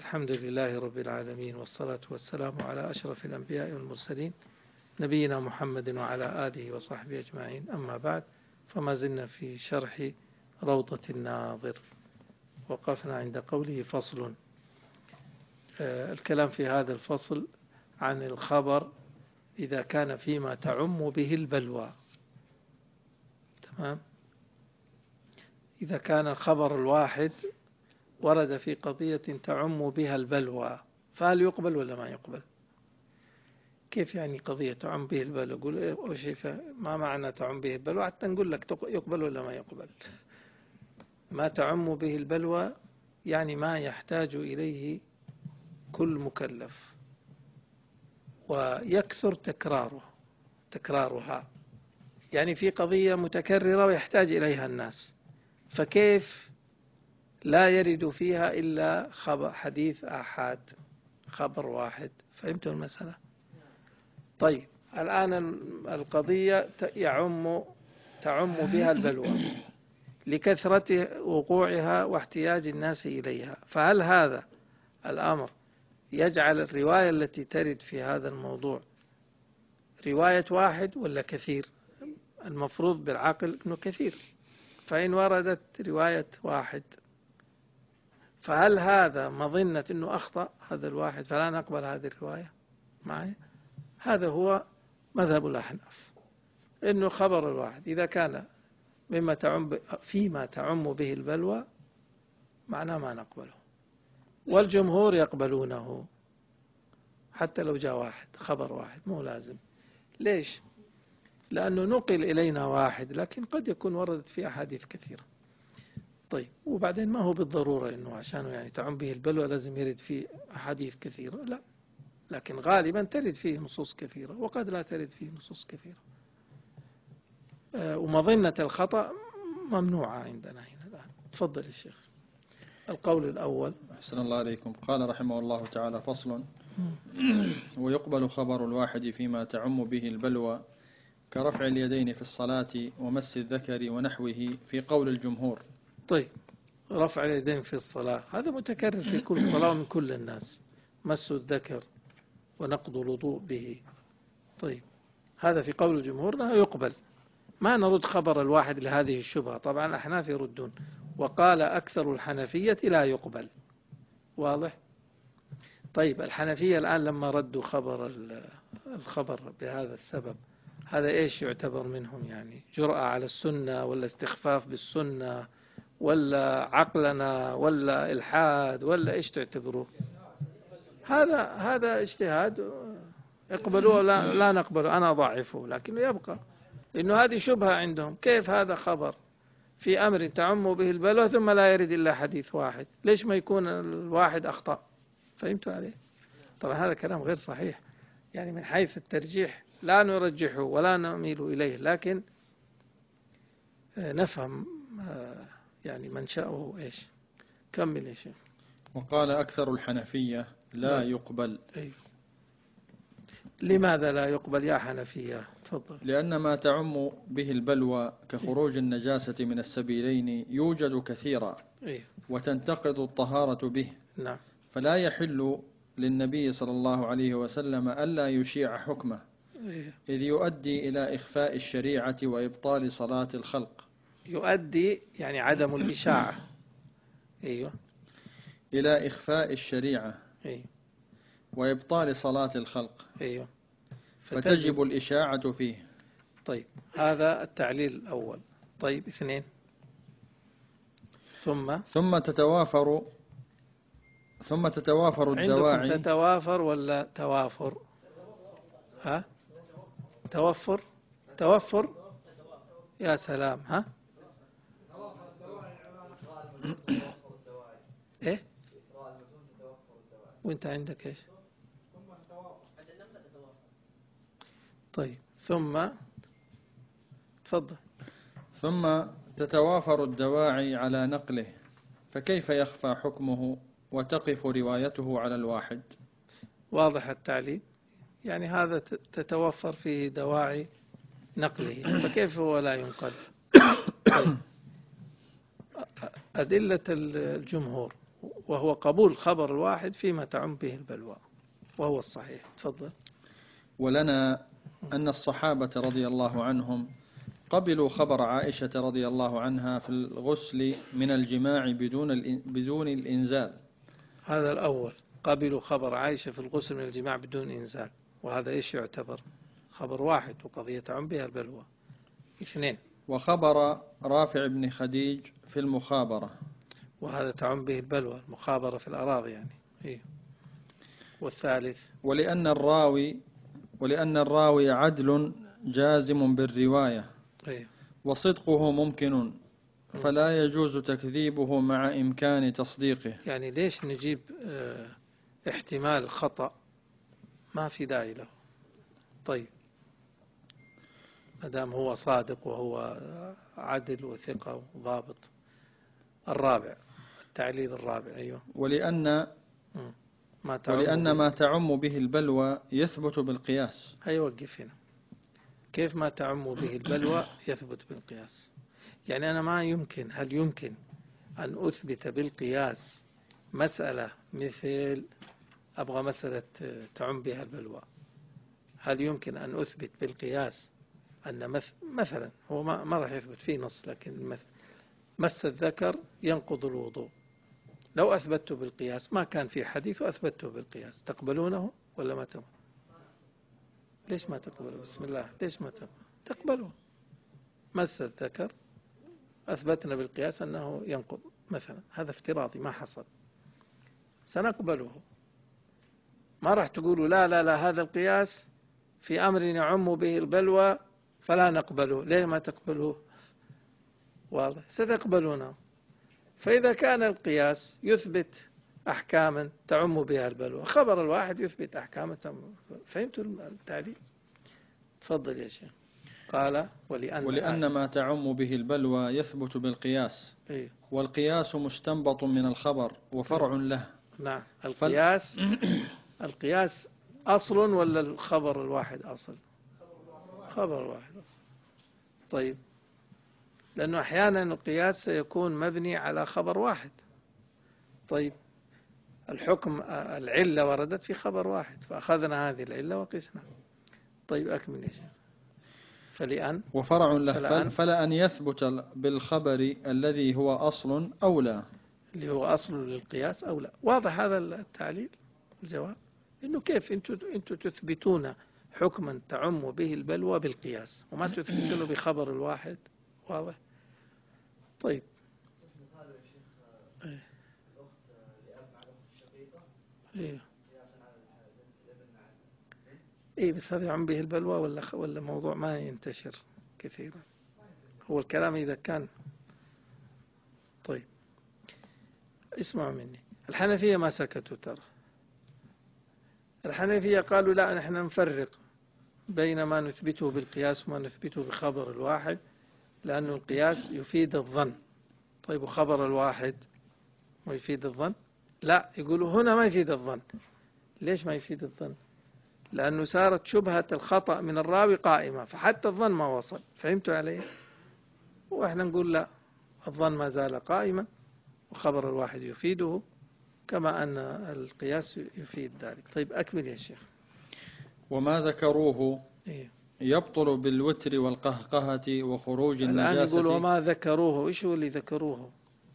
الحمد لله رب العالمين، والصلاة والسلام على أشرف الأنبياء والمرسلين نبينا محمد وعلى آله وصحبه أجمعين. أما بعد، فما زلنا في شرح روضة الناظر، وقفنا عند قوله فصل. الكلام في هذا الفصل عن الخبر إذا كان فيما تعم به البلوى. تمام. إذا كان الخبر الواحد ورد في قضية تعم بها البلوى، فهل يقبل ولا ما يقبل؟ كيف يعني قضية تعم به البلوى؟ قول ما معنى تعم به البلوى حتى نقول لك يقبل ولا ما يقبل. ما تعم به البلوى يعني ما يحتاج إليه كل مكلف ويكثر تكرارها، يعني في قضية متكررة ويحتاج إليها الناس، فكيف لا يرد فيها إلا حديث آحاد، خبر واحد؟ فهمتوا المسألة؟ طيب، الآن القضية تعم بها البلوى لكثرة وقوعها واحتياج الناس إليها، فهل هذا الأمر يجعل الرواية التي ترد في هذا الموضوع رواية واحد ولا كثير؟ المفروض بالعقل أنه كثير، فإن وردت رواية واحد فهل هذا مظنة أنه أخطأ هذا الواحد فلا نقبل هذه الرواية معي؟ هذا هو مذهب الأحناف، أنه خبر الواحد إذا كان فيما تعم به البلوى معناه ما نقبله، والجمهور يقبلونه حتى لو جاء واحد، خبر واحد مو لازم. ليش؟ لأنه نقل إلينا واحد، لكن قد يكون وردت فيه أحاديث كثيرة. طيب، وبعدين ما هو بالضرورة أنه عشانه يعني تعم به البلوى لازم يرد فيه أحاديث كثيرة، لا، لكن غالبا ترد فيه نصوص كثيرة وقد لا ترد فيه نصوص كثيرة. ومظنة الخطأ ممنوعة عندنا هنا الآن. تفضل يا شيخ. القول الأول. أحسن الله عليكم. قال رحمه الله تعالى: فصل. ويقبل خبر الواحد فيما تعم به البلوى كرفع اليدين في الصلاة ومس الذكر ونحوه في قول الجمهور. طيب، رفع اليدين في الصلاة هذا متكرر في كل صلاة من كل الناس، مس الذكر ونقض الوضوء به. طيب، هذا في قول الجمهور لا يقبل، ما نرد خبر الواحد لهذه الشبهة. طبعا الأحناف يردون، وقال أكثر الحنفية لا يقبل. واضح؟ طيب، الحنفية الآن لما ردوا الخبر بهذا السبب، هذا إيش يعتبر منهم؟ يعني جرأة على السنة ولا استخفاف بالسنة ولا عقلنا ولا إلحاد ولا إيش تعتبروه؟ هذا اجتهاد، اقبلوه لا نقبله، أنا أضعفه، لكنه يبقى إنه هذه شبهة عندهم. كيف هذا خبر في أمر تعم به البلوى ثم لا يرد إلا حديث واحد؟ ليش ما يكون الواحد أخطأ؟ فهمتوا عليه؟ طبعا هذا كلام غير صحيح، يعني من حيث الترجيح لا نرجحه ولا نميل إليه، لكن نفهم يعني منشأه إيش. كمل يا شيخ. وقال أكثر الحنفية لا يقبل. أيوه. لماذا لا يقبل يا حنفية؟ تفضل. لأن ما تعم به البلوى كخروج النجاسة من السبيلين يوجد كثيرا، وتنتقض الطهارة به. نعم. فلا يحل للنبي صلى الله عليه وسلم ألا يشيع حكمه، إذ يؤدي إلى إخفاء الشريعة وإبطال صلاة الخلق. يؤدي يعني عدم الإشاعة. أيوه. إلى إخفاء الشريعة. أيوه. وإبطال صلاة الخلق. أيوه. فتجب الإشاعة فيه. طيب، هذا التعليل الأول. طيب، 2. ثم تتوافر الدواعي. عندكم تتوافر ولا توافر؟ ها؟ توفر. يا سلام. ها؟ ايه؟ وانت عندك ايش؟ طيب، ثم تفضل. ثم تتوافر الدواعي على نقله، فكيف يخفى حكمه وتقف روايته على الواحد؟ واضح التعليل، يعني هذا تتوفر فيه دواعي نقله، فكيف هو لا ينقل؟ طيب. أدلة الجمهور وهو قبول خبر الواحد فيما تعم به البلوى، وهو الصحيح. تفضل. ولنا أن الصحابة رضي الله عنهم قبلوا خبر عائشة رضي الله عنها في الغسل من الجماع بدون الإنزال. هذا الأول، قبلوا خبر عائشة في الغسل من الجماع بدون إنزال، وهذا إيش يعتبر؟ خبر واحد وقضية تعم بها البلوى. 2. وخبر رافع بن خديج في المخابرة، وهذا تعم به البلوى، المخابرة في الأراضي يعني. إيه. والثالث، ولأن الراوي عدل جازم بالرواية، إيه. وصدقه ممكن، فلا يجوز تكذيبه مع إمكان تصديقه. يعني ليش نجيب احتمال خطأ؟ ما في داعي له. طيب، مدام هو صادق وهو عدل وثقة وضابط. الرابع، التعليل الرابع. أيوه. ولأن ما تعم به البلوى يثبت بالقياس. وقف هنا. كيف ما تعم به البلوى يثبت بالقياس؟ يعني أنا ما يمكن، هل يمكن أن أثبت بالقياس مسألة مثل، أبغى مسألة تعم بها البلوى، هل يمكن أن أثبت بالقياس أن مثلا هو ما راح يثبت فيه نص، لكن مس الذكر ينقض الوضوء، لو أثبته بالقياس، ما كان في حديث وأثبته بالقياس، تقبلونه ولا ما تقبلون؟ ليش ما تقبلوا؟ بسم الله، ليش ما تقبلوا؟ مس الذكر أثبتنا بالقياس أنه ينقض مثلا، هذا افتراضي ما حصل، سنقبله. ما راح تقولوا لا لا لا هذا القياس في أمر يعم به البلوى فلا نقبله. ليه ما تقبلوه؟ واضح، ستقبلونه. فإذا كان القياس يثبت أحكاما تعم بها البلوى، خبر الواحد يثبت أحكاما تعم. فهمتوا التعليل؟ تفضل يا شيخ. قال ولأن ما تعم به البلوى يثبت بالقياس. إيه؟ والقياس مستنبط من الخبر وفرع له. نعم. القياس أصل ولا الخبر الواحد أصل؟ خبر الواحد أصل. طيب، لأنه أحيانا القياس سيكون مبني على خبر واحد. طيب، الحكم العلة وردت في خبر واحد، فأخذنا هذه العلة وقسنا. طيب، أكمل يا شيخ. وفرع له فلأن يثبت بالخبر الذي هو أصل أولى، اللي هو أصل للقياس أولى. واضح هذا التعليل؟ الجواب إنه كيف أنتم تثبتون حكما تعم به البلوى بالقياس وما تثبتونه بخبر الواحد؟ واضح. طيب. إيه بس هذا يعم به البلوى ولا موضوع ما ينتشر كثيرا؟ هو الكلام إذا كان. طيب، اسمعوا مني. الحنفية ما سكتوا ترى. الحنفية قالوا لا، نحن نفرق بين ما نثبته بالقياس وما نثبته بخبر الواحد، لأن القياس يفيد الظن. طيب، وخبر الواحد ويفيد الظن؟ لا، يقولوا هنا ما يفيد الظن. ليش ما يفيد الظن؟ لأنه صارت شبهة الخطأ من الراوي قائمة، فحتى الظن ما وصل. فهمتوا عليه؟ وإحنا نقول لا، الظن ما زال قائما وخبر الواحد يفيده، كما أن القياس يفيد ذلك. طيب، أكمل يا شيخ. وما ذكروه يبطل بالوتر والقهقهة وخروج النجاسة. الآن يقول وما ذكروه، إيش هو اللي ذكروه؟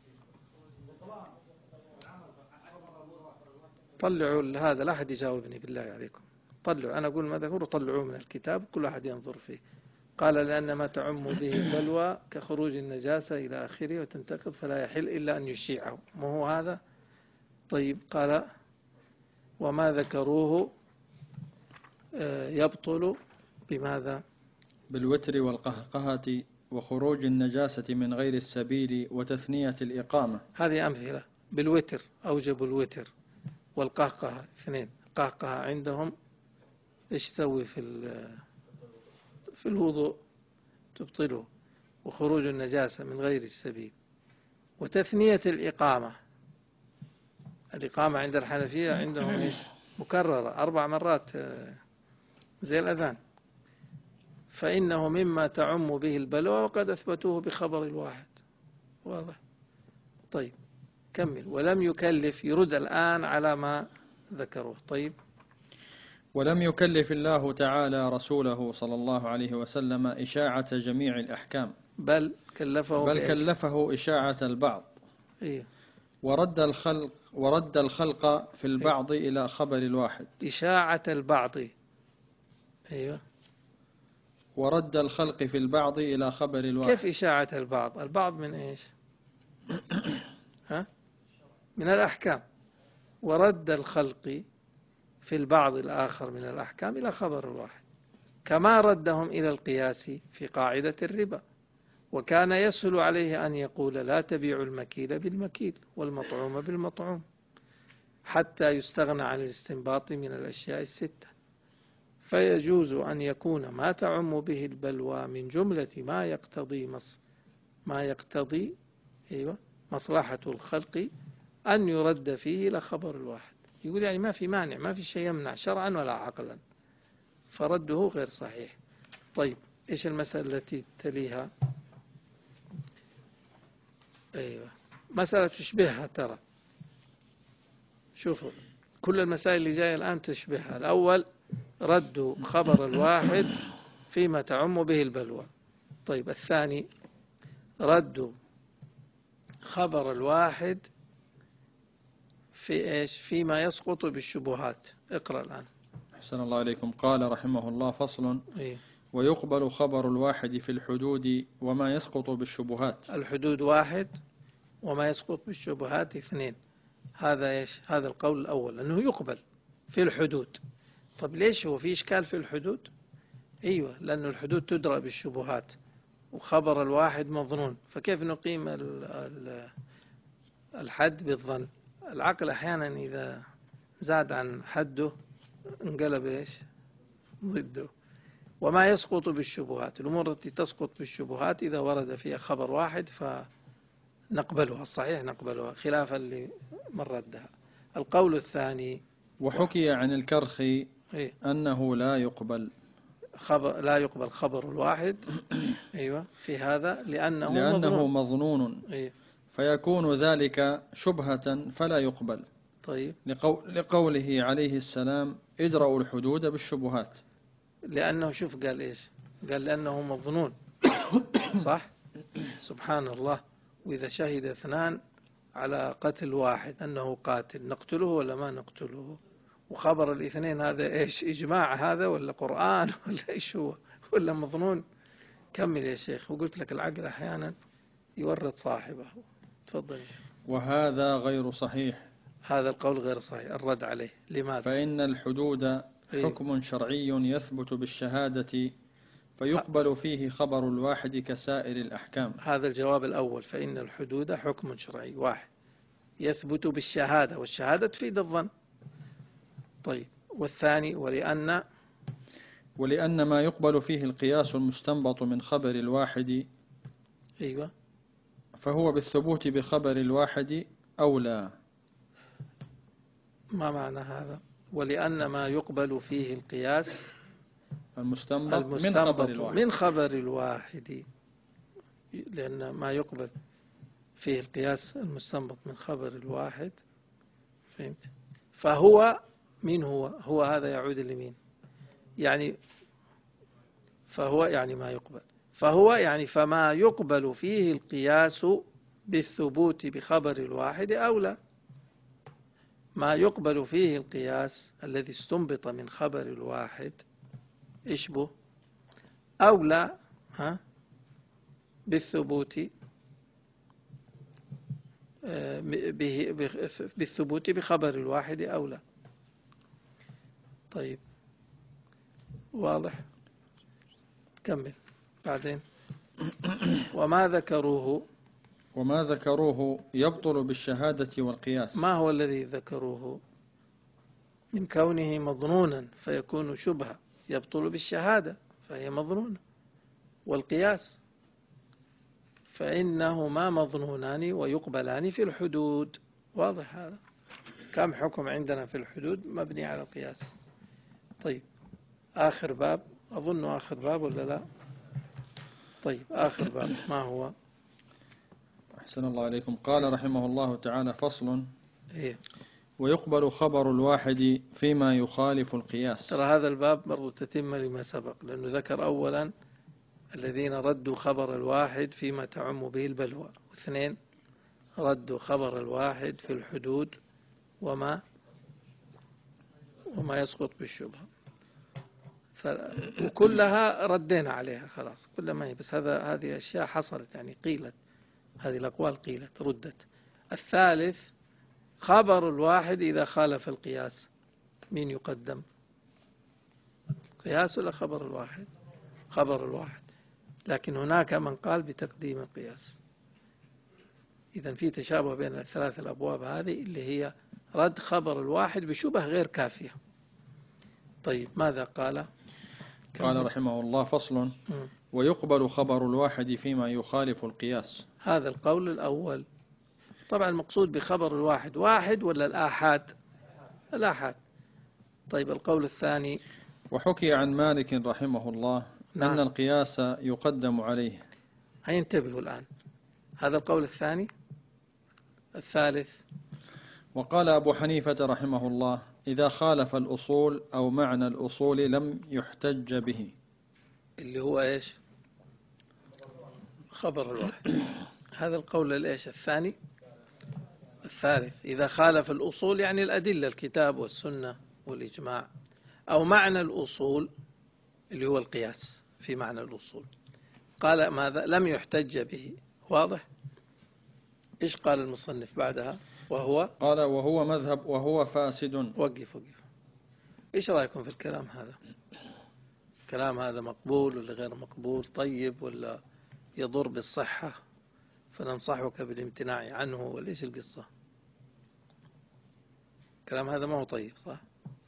طلعوا هذا، لا أحد يجاوبني بالله عليكم. طلعوا، أنا أقول ما ذكروا، طلعوه من الكتاب كل أحد ينظر فيه. قال لأن ما تعم به البلوى كخروج النجاسة إلى آخره وتنتقض فلا يحل إلا أن يشيعه. ما هو هذا؟ طيب، قال وما ذكروه يبطل بماذا؟ بالوتر والقهقهة وخروج النجاسة من غير السبيل وتثنية الإقامة. هذه أمثلة. بالوتر أوجب الوتر، والقهقهة 2. قهقهة عندهم إيش تسوي في الوضوء؟ تبطله. وخروج النجاسة من غير السبيل وتثنية الإقامة. الإقامة عند الحنفية عندهم إيش؟ مكررة 4 مرات زي الأذان. فإنه مما تعم به البلوى وقد أثبتوه بخبر الواحد. واضح. طيب، كمل. ولم يكلف، يرد الآن على ما ذكروه. طيب. ولم يكلف الله تعالى رسوله صلى الله عليه وسلم إشاعة جميع الأحكام، بل كلفه بل بإيش؟ كلفه إشاعة البعض، إيه؟ ورد الخلق في البعض إلى خبر الواحد. إشاعة البعض. أيوه. ورد الخلق في البعض إلى خبر الواحد. كيف إشاعة البعض؟ البعض من إيش؟ ها؟ من الأحكام. ورد الخلق في البعض الآخر من الأحكام إلى خبر الواحد، كما ردهم إلى القياس في قاعدة الربا. وكان يسهل عليه أن يقول لا تبيع المكيل بالمكيل والمطعوم بالمطعوم حتى يستغنى عن الاستنباط من الأشياء الستة. فيجوز أن يكون ما تعم به البلوى من جملة ما يقتضي مصلحة الخلق أن يرد فيه إلى خبر الواحد. يقول يعني ما في مانع، ما في شيء يمنع شرعا ولا عقلا، فرده غير صحيح. طيب، إيش المسألة التي تليها؟ أيوة، مسألة تشبهها. ترى شوفوا، كل المسائل اللي جاية الآن تشبهها. الأول رد خبر الواحد فيما تعم به البلوى. طيب، الثاني رد خبر الواحد في إيش؟ فيما يسقط بالشبهات. اقرأ الآن. أحسن الله عليكم. قال رحمه الله: فصل. إيه؟ ويقبل خبر الواحد في الحدود وما يسقط بالشبهات. الحدود واحد، وما يسقط بالشبهات اثنين. هذا إيش؟ هذا القول الأول، أنه يقبل في الحدود. طب ليش هو في إشكال في الحدود؟ أيوة، لأن الحدود تدرى بالشبهات، وخبر الواحد مظنون، فكيف نقيم الحد بالظن؟ العقل أحيانا إذا زاد عن حده انقلب إيش؟ ضده. وما يسقط بالشبهات، الأمور التي تسقط بالشبهات إذا ورد فيها خبر واحد فنقبلها، الصحيح نقبلها، خلافا لمن ردها. القول الثاني: وحكي عن الكرخي أنه لا يقبل خبر الواحد أيوة في هذا لأنه مظنون. أيوة. فيكون ذلك شبهة فلا يقبل. طيب. لقوله عليه السلام: ادرأوا الحدود بالشبهات. لأنه شوف قال إيش؟ قال لأنه مظنون. صح؟ سبحان الله. وإذا شهد اثنان على قتل واحد أنه قاتل، نقتله ولا ما نقتله؟ وخبر الاثنين هذا إيش؟ إجماع هذا ولا قرآن ولا إيش هو؟ ولا مظنون؟ كمل يا شيخ. وقلت لك العقل أحيانا يورط صاحبه. تفضل. وهذا غير صحيح. هذا القول غير صحيح، الرد عليه. لماذا؟ فإن الحدود حكم شرعي يثبت بالشهادة، فيقبل فيه خبر الواحد كسائر الأحكام. هذا الجواب الأول. فإن الحدود حكم شرعي واحد يثبت بالشهادة، والشهادة تفيد الظن. طيب، والثاني: ولأن ما يقبل فيه القياس المستنبط من خبر الواحد أيوة فهو بالثبوت بخبر الواحد أولى. ما معنى هذا؟ ولأن ما يقبل فيه القياس المستنبط من خبر الواحد، لأن ما يقبل فيه القياس المستنبط من خبر الواحد، فهمت؟ فهو من هو هذا يعود لمين؟ يعني فهو يعني ما يقبل، فهو يعني فما يقبل فيه القياس بالثبوت بخبر الواحد أولى. ما يقبل فيه القياس الذي استنبط من خبر الواحد إشبه أولى بالثبوت بالثبوت بخبر الواحد أولى. طيب، واضح؟ كمل بعدين. وما ذكروه يبطل بالشهادة والقياس. ما هو الذي ذكروه؟ من كونه مظنونا فيكون شبهة، يبطل بالشهادة فهي مظنونة، والقياس فإنهما مظنونان ويقبلان في الحدود. واضح هذا؟ كم حكم عندنا في الحدود مبني على القياس. طيب، آخر باب، أظن آخر باب ولا لا؟ طيب، آخر باب ما هو؟ أحسن الله عليكم. قال رحمه الله تعالى: فصل. إيه؟ ويقبل خبر الواحد فيما يخالف القياس. ترى هذا الباب برضو تتم لما سبق، لأنه ذكر أولا الذين ردوا خبر الواحد فيما تعم به البلوى، واثنين ردوا خبر الواحد في الحدود وما يسقط بالشبهة، وكلها ردينا عليها خلاص، كلها ما هي، بس هذه أشياء حصلت يعني قيلت، هذه الأقوال قيلت ردت. الثالث خبر الواحد إذا خالف القياس، مين يقدم؟ قياس ولا خبر الواحد؟ خبر الواحد، لكن هناك من قال بتقديم القياس. إذن في تشابه بين الثلاث الأبواب هذه اللي هي رد خبر الواحد بشبه غير كافية. طيب ماذا قال؟ قال رحمه الله: فصل. ويقبل خبر الواحد فيما يخالف القياس. هذا القول الأول. طبعا المقصود بخبر الواحد واحد ولا الآحاد؟ الآحاد. طيب القول الثاني. وحكي عن مالك رحمه الله أن القياس يقدم عليه. هينتبهوا الآن، هذا القول الثاني. الثالث. وقال أبو حنيفة رحمه الله: إذا خالف الأصول أو معنى الأصول لم يحتج به. اللي هو إيش؟ خبر الواحد. هذا القول الإيش الثاني؟ الثالث. إذا خالف الأصول يعني الأدلة، الكتاب والسنة والإجماع، أو معنى الأصول اللي هو القياس في معنى الأصول. قال ماذا؟ لم يحتج به. واضح؟ إيش قال المصنف بعدها؟ وهو قال: وهو مذهب وهو فاسد. وقف. إيش رأيكم في الكلام هذا؟ الكلام هذا مقبول ولا غير مقبول؟ طيب ولا يضر بالصحة فننصحك بالامتناع عنه، ولا إيش القصة؟ الكلام هذا ما هو طيب، صح؟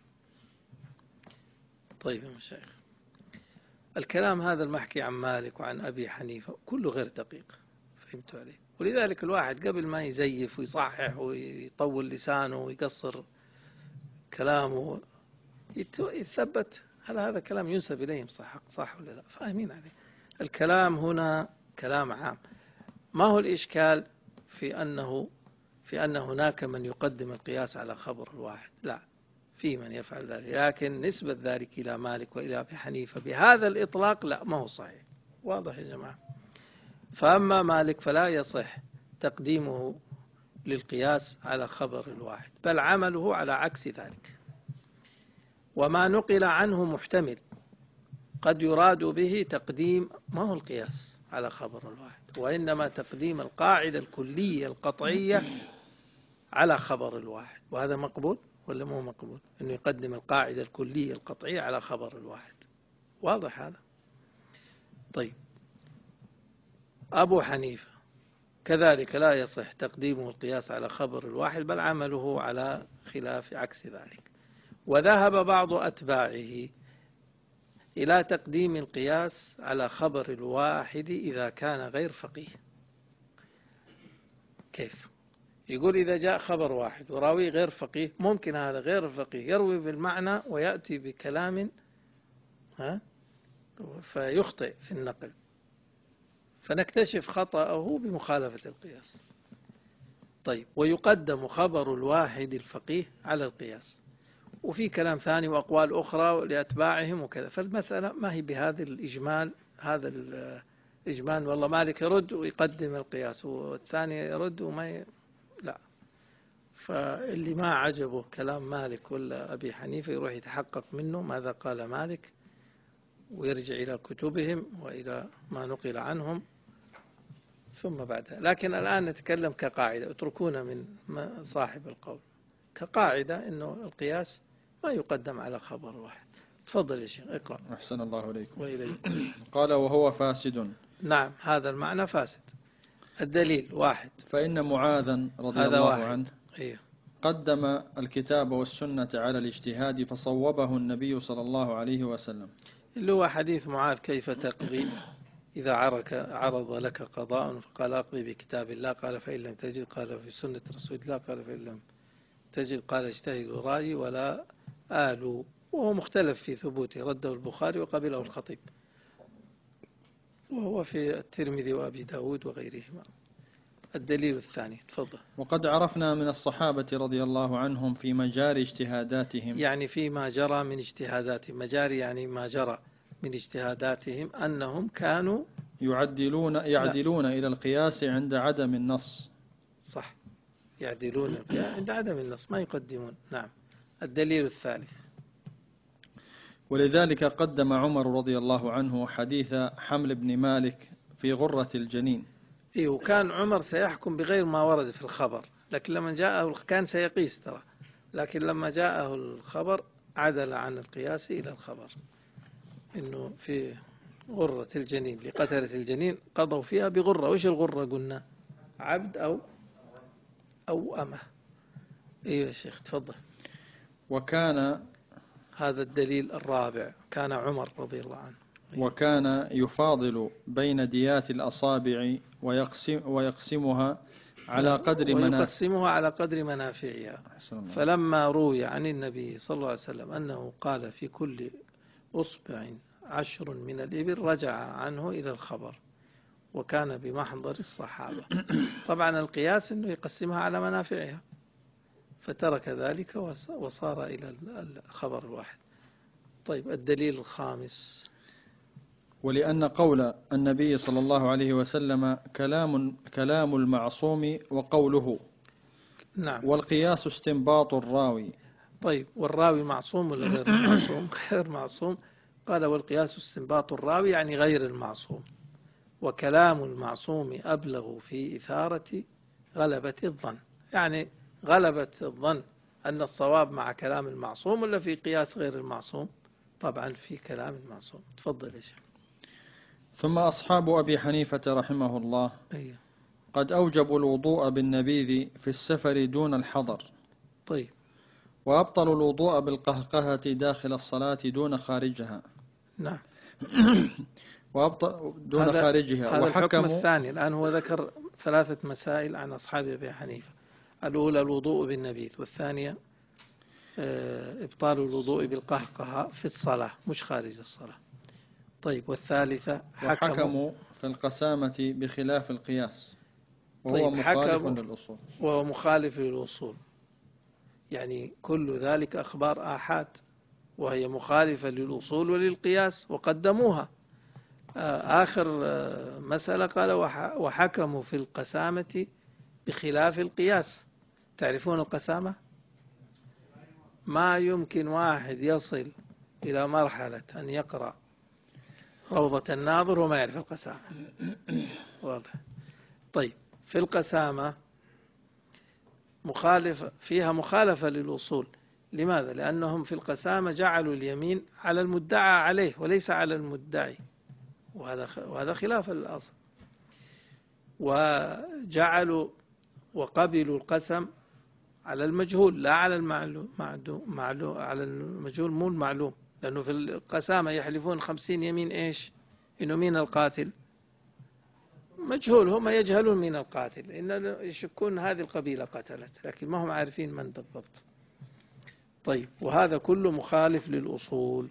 طيب يا مشايخ، الكلام هذا المحكي عن مالك وعن أبي حنيفة كله غير دقيق، فهمتوا عليه؟ ولذلك الواحد قبل ما يزيف ويصحح ويطول لسانه ويقصر كلامه يتثبت هل هذا كلام ينسب إليهم صح ولا لا، فاهمين عليه؟ الكلام هنا كلام عام. ما هو الإشكال في أن هناك من يقدم القياس على خبر الواحد؟ لا، في من يفعل ذلك، لكن نسبة ذلك إلى مالك وإلى أبي حنيفة بهذا الإطلاق لا، ما هو صحيح. واضح يا جماعة؟ فأما مالك فلا يصح تقديمه للقياس على خبر الواحد، بل عمله على عكس ذلك. وما نقل عنه محتمل، قد يراد به تقديم ما هو القياس على خبر الواحد، وإنما تقديم القاعدة الكلية القطعية على خبر الواحد. وهذا مقبول ولا مو مقبول؟ أنه يقدم القاعدة الكلية القطعية على خبر الواحد. واضح هذا؟ طيب أبو حنيفة كذلك لا يصح تقديمه القياس على خبر الواحد، بل عمله على خلاف عكس ذلك. وذهب بعض أتباعه إلى تقديم القياس على خبر الواحد إذا كان غير فقيه. كيف؟ يقول إذا جاء خبر واحد وراوي غير فقيه، ممكن هذا غير الفقيه يروي بالمعنى ويأتي بكلام فيخطئ في النقل، فنكتشف خطأه بمخالفة القياس. طيب ويقدم خبر الواحد الفقيه على القياس، وفي كلام ثاني وأقوال أخرى لأتباعهم وكذا. فالمسألة ما هي بهذا الإجمال، هذا الإجمال والله مالك يرد ويقدم القياس والثاني يرد لا. فاللي ما عجبه كلام مالك ولا أبي حنيفة يروح يتحقق منه ماذا قال مالك، ويرجع إلى كتبهم وإلى ما نقل عنهم ثم بعدها. لكن الآن نتكلم كقاعدة، اتركونا من صاحب القول. كقاعدة إنه القياس ما يقدم على خبر واحد. تفضل يا شيخ اقرأ. أحسن الله إليكم. وإليكم. قال: وهو فاسد. نعم، هذا المعنى فاسد. الدليل واحد. فإن معاذا رضي الله عنه قدم الكتاب والسنة على الاجتهاد فصوبه النبي صلى الله عليه وسلم، اللي هو حديث معاذ: كيف تقضي إذا عرض لك قضاء؟ فقال: أقضي بكتاب الله. قال: فإن لم تجد؟ قال: في سنة رسول الله. قال: فإن لم تجد؟ قال: اجتهد رأيي ولا آلوا. وهو مختلف في ثبوته، رده البخاري وقبله الخطيب، وهو في الترمذي وأبي داود وغيرهما. الدليل الثاني تفضل. وقد عرفنا من الصحابة رضي الله عنهم في مجاري اجتهاداتهم، يعني فيما جرى من اجتهاداتهم، مجاري يعني ما جرى من اجتهاداتهم أنهم كانوا يعدلون إلى القياس عند عدم النص. صح، يعدلون عند عدم النص، ما يقدمون. نعم. الدليل الثالث. ولذلك قدم عمر رضي الله عنه حديث حمل بن مالك في غرة الجنين. إيه، وكان عمر سيحكم بغير ما ورد في الخبر، لكن لما جاءه كان سيقيس ترى، لكن لما جاءه الخبر عدل عن القياس إلى الخبر، إنه في غرة الجنين لقتلة الجنين قضوا فيها بغرة. وإيش الغرة قلنا؟ عبد أو أمه. أيوة يا شيخ تفضل. وكان هذا الدليل الرابع، كان عمر رضي الله عنه وكان يفاضل بين ديات الأصابع ويقسمها على قدر ويقسمها على قدر منافعها. فلما روي عن النبي صلى الله عليه وسلم أنه قال في كل أصبع 10 من الإبل رجع عنه إلى الخبر، وكان بمحضر الصحابة. طبعا القياس أنه يقسمها على منافعها، فترك ذلك وصار إلى الخبر الواحد. طيب الدليل الخامس. ولأن قول النبي صلى الله عليه وسلم كلام المعصوم وقوله. نعم. والقياس استنباط الراوي. طيب والراوي معصوم ولا غير معصوم؟ غير معصوم. قال والقياس استنباط الراوي يعني غير المعصوم، وكلام المعصوم أبلغ في إثارة غلبة الظن. يعني غلبة الظن أن الصواب مع كلام المعصوم ولا في قياس غير المعصوم؟ طبعا في كلام المعصوم. تفضل يا شيخ. ثم أصحاب أبي حنيفة رحمه الله أيه. قد أوجبوا الوضوء بالنبيذ في السفر دون الحضر. طيب. وأبطلوا الوضوء بالقهقهة داخل الصلاة دون خارجها. نعم. دون خارجها. هذا الحكم الثاني. الآن هو ذكر 3 مسائل عن أصحاب أبي حنيفة. الأولى الوضوء بالنبيذ، والثانية إبطال الوضوء بالقهقهة في الصلاة مش خارج الصلاة. طيب والثالثة وحكموا في القسامة بخلاف القياس، وهو طيب مخالف للأصول. وهو مخالف للأصول، يعني كل ذلك أخبار آحاد وهي مخالفة للأصول وللقياس وقدموها. آخر مسألة قال وحكموا في القسامة بخلاف القياس. تعرفون القسامة؟ ما يمكن واحد يصل إلى مرحلة أن يقرأ روضة الناظر وما يعرف القسامة. واضح. طيب في القسامة فيها مخالفة للأصول. لماذا؟ لأنهم في القسامة جعلوا اليمين على المدعى عليه وليس على المدعي، وهذا خلاف الأصل. وجعلوا وقبلوا القسم على المجهول لا على المعلوم، على المجهول مو المعلوم، لأنه في القسامة يحلفون 50 يمين إيش؟ إنه مين القاتل؟ مجهول، هم يجهلون مين القاتل، إن يشكون هذه القبيلة قتلت، لكن ما هم عارفين من بالضبط. طيب وهذا كله مخالف للأصول.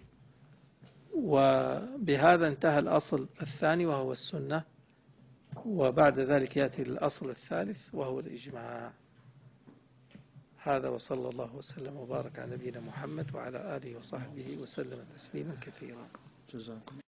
وبهذا انتهى الأصل الثاني وهو السنة، وبعد ذلك يأتي الأصل الثالث وهو الإجماع. هذا وصلى الله وسلم وبارك على نبينا محمد وعلى آله وصحبه وسلم تسليما كثيرا. جزاكم